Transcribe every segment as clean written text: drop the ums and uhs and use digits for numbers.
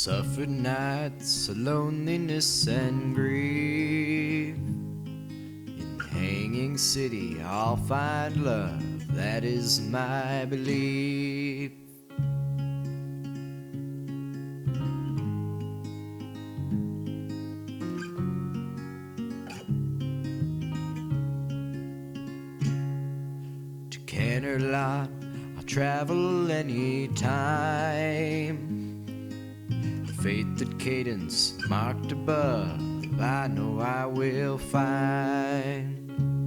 suffered nights of loneliness and grief. In the hanging city I'll find love, that is my belief. To Canterlot I'll travel any time. Faith that cadence marked above, I know I will find.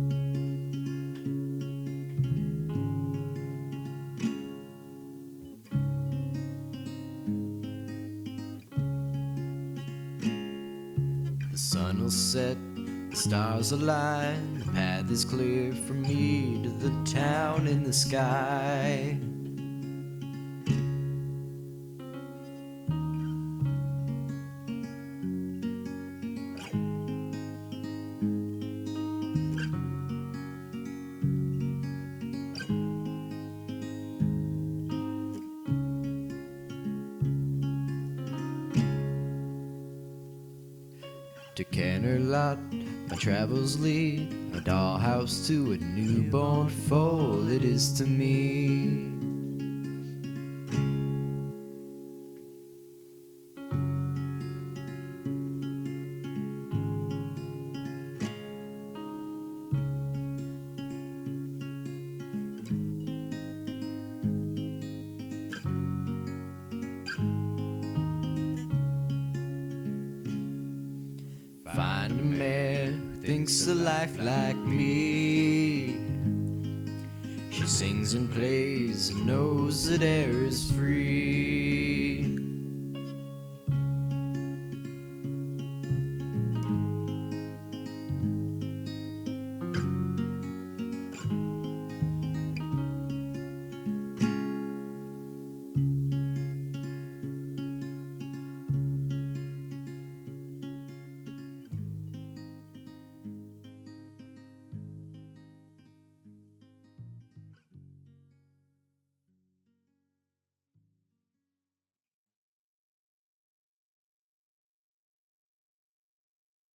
The sun will set, the stars align, the path is clear for me to the town in the sky. To Canterlot my travels lead, a dollhouse to a newborn foal it is to me. Find a mare who thinks a life like me. She sings and plays and knows that air is free.